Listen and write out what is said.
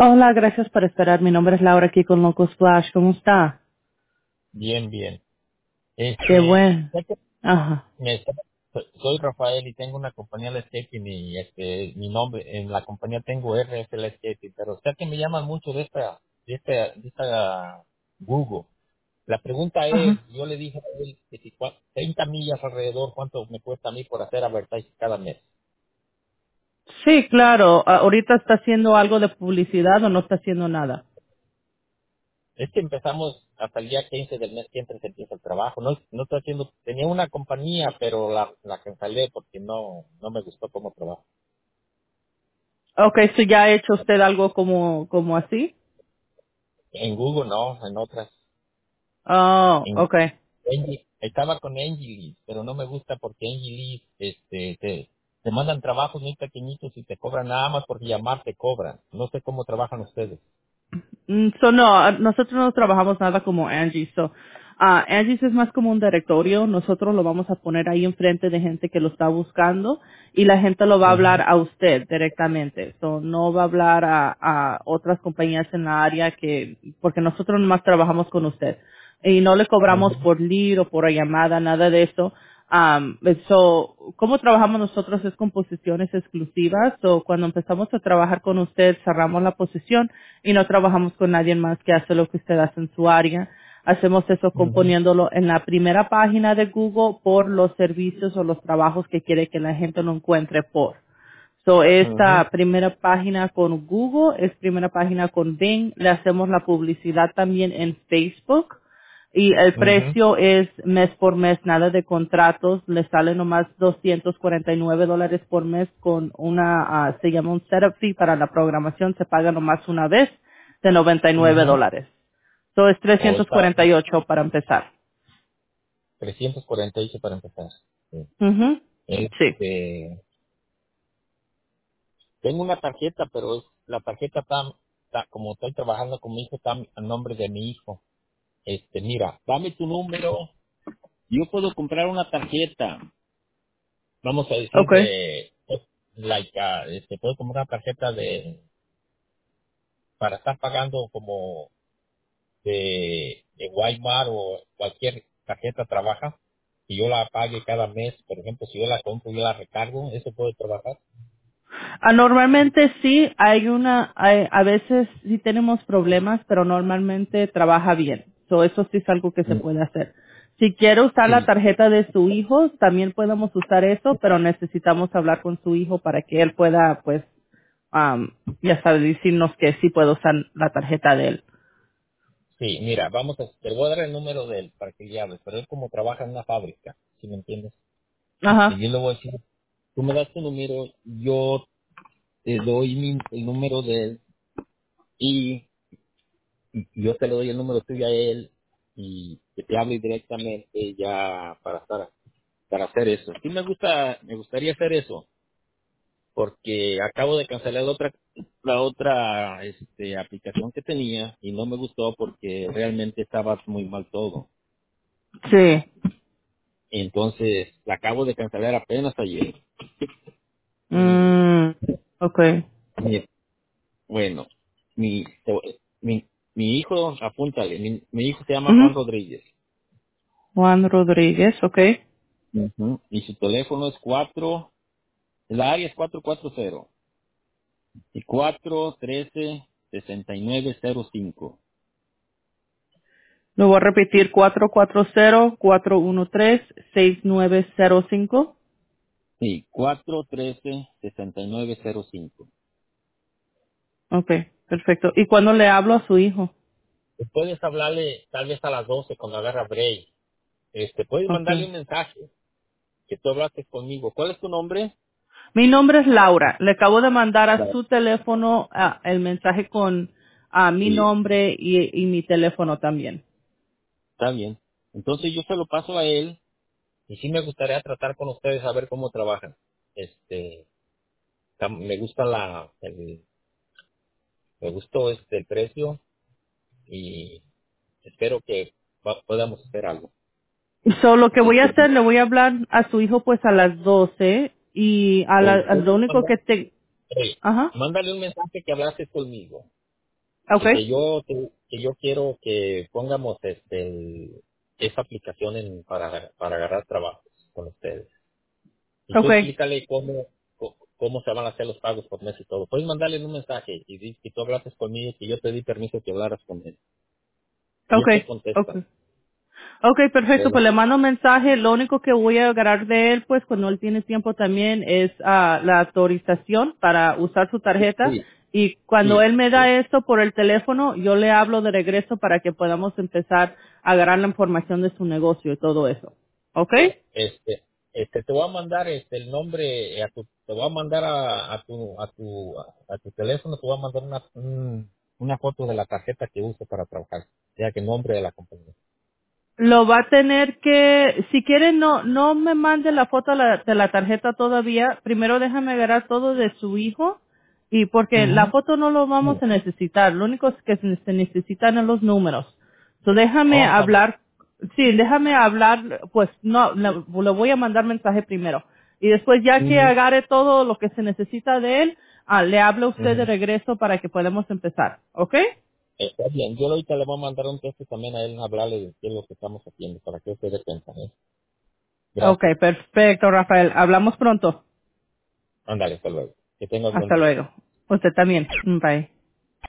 Hola, gracias por esperar. Mi nombre es Laura aquí con Locos Flash. ¿Cómo está? Bien, bien. Qué bueno. Sé que Ajá. soy Rafael y tengo una compañía de landscaping y mi nombre en la compañía tengo RF Landscaping, pero sé que me llaman mucho de esta Google. La pregunta es, Ajá. yo le dije a él que si 30 millas alrededor, ¿cuánto me cuesta a mí por hacer advertising cada mes? Sí, claro. ¿Ahorita está haciendo algo de publicidad o no está haciendo nada? Es que empezamos hasta el día 15 del mes que entra se empieza el trabajo. No estoy haciendo, tenía una compañía, pero la cancelé porque no me gustó cómo trabajo. Okay, so ya ha hecho usted algo como así? En Google no, en otras. Oh, En okay. estaba con Angelis, pero no me gusta porque Angelis, te mandan trabajos muy pequeñitos y te cobran nada más por llamar te cobran. No sé cómo trabajan ustedes. No, nosotros no trabajamos nada como Angie. Angie's es más como un directorio. Nosotros lo vamos a poner ahí enfrente de gente que lo está buscando y la gente lo va a hablar Ujú, a usted directamente. No va a hablar a otras compañías en la área porque nosotros nomás trabajamos con usted y no le cobramos ujú, por lead o por llamada, nada de eso. Cómo trabajamos nosotros es con posiciones exclusivas. Cuando empezamos a trabajar con usted, cerramos la posición y no trabajamos con nadie más que hace lo que usted hace en su área. Hacemos eso ujú, componiéndolo en la primera página de Google por los servicios o los trabajos que quiere que la gente lo encuentre por. ujú, Esta primera página con Google es primera página con Bing. Le hacemos la publicidad también en Facebook. Y el ujú, precio es mes por mes, nada de contratos. Le sale nomás $249 por mes con se llama un setup fee para la programación. Se paga nomás una vez de ujú. $99. Es O trescientos está cuarenta y ocho para empezar. 348 para empezar. Sí. Ujú. Sí. Este, tengo una tarjeta, pero la tarjeta como estoy trabajando con mi hijo, está a nombre de mi hijo. Mira, dame tu número. Yo puedo comprar una tarjeta, vamos a decir Okay. puedo comprar una tarjeta para estar pagando como de Walmart o cualquier tarjeta trabaja, y yo la pague cada mes. Por ejemplo, si yo la compro, yo la recargo, eso puede trabajar. Normalmente sí, a veces sí tenemos problemas, pero normalmente trabaja bien. Eso sí es algo que se Mm, puede hacer. Si quiere usar la Sí, tarjeta de su hijo, también podemos usar eso, pero necesitamos hablar con su hijo para que él pueda, pues, ya sabe, decirnos que sí puede usar la tarjeta de él. sí, mira, te voy a dar el número de él para que le hables, pero él como trabaja en una fábrica, ¿si me entiendes? Y Ajá. yo le voy a decir, tú me das tu número, yo te doy el número de él, y y yo te le doy el número tuyo a él y que te hable directamente ya para hacer eso. Sí me gustaría hacer eso porque acabo de cancelar la otra aplicación que tenía y no me gustó porque realmente estaba muy mal todo. Sí. Entonces la acabo de cancelar apenas ayer. Y Mm, okay. mi- bueno, mi, mi, mi hijo, apúntale, mi hijo se llama Juan Ujú. Rodríguez. Juan Rodríguez, okay. Ujú. Y su teléfono es la área es 440 y 413-6905. Lo voy a repetir, 440-413-6905. Sí, 413-6905. Okay, perfecto. ¿Y cuándo le hablo a su hijo? Puedes hablarle tal vez a las 12 cuando agarra break. Puedes mandarle Okay. un mensaje que tú hablaste conmigo. ¿Cuál es tu nombre? Mi nombre es Laura. Le acabo de mandar a Claro. su teléfono el mensaje con mi Sí, nombre y mi teléfono también. está bien. Entonces yo se lo paso a él y sí me gustaría tratar con ustedes a ver cómo trabajan. Me gusta me gustó el precio y espero que podamos hacer algo. Lo que voy a Este, hacer, le voy a hablar a su hijo pues a las 12 y o a lo único que te... hey, Ajá. mándale un mensaje que hablaste conmigo. Okay, que yo quiero que pongamos esa aplicación para agarrar trabajos con ustedes. Y tú okay, explícale cómo se van a hacer los pagos por mes y todo. Puedes mandarle un mensaje y di que tú hablaste conmigo, que yo te di permiso que hablaras con él. Y él te okay, contesta. okay. Okay, perfecto. Luego, Pues le mando un mensaje. Lo único que voy a agarrar de él, pues cuando él tiene tiempo también, es la autorización para usar su tarjeta. sí, Y cuando sí, él me da sí. esto por el teléfono, yo le hablo de regreso para que podamos empezar a agarrar la información de su negocio y todo eso. ¿Okay? Te voy a mandar el nombre te voy a mandar a tu teléfono, te voy a mandar una foto de la tarjeta que uso para trabajar, ya que el nombre de la compañía. Lo va a tener que, si quiere, no me mande la foto de la tarjeta todavía. Primero déjame agarrar todo de su hijo. Y porque la Ujú. foto no lo vamos Sí. a necesitar. Lo único que se necesitan es los números. So déjame Oh, está bien. hablar, sí, déjame hablar, pues no, le voy a mandar mensaje primero. Y después ya que Ujú, agarre todo lo que se necesita de él, le hablo a usted de ujú. regreso para que podamos empezar. ¿Ok? Está bien, yo ahorita le voy a mandar un texto también a él, hablarle de qué es lo que estamos haciendo, para que usted dé cuenta, ¿eh? Ok, Gracias. perfecto, Rafael. Hablamos pronto. Ándale, hasta luego. Que tengas buen Hasta día. luego. Usted también. Bye.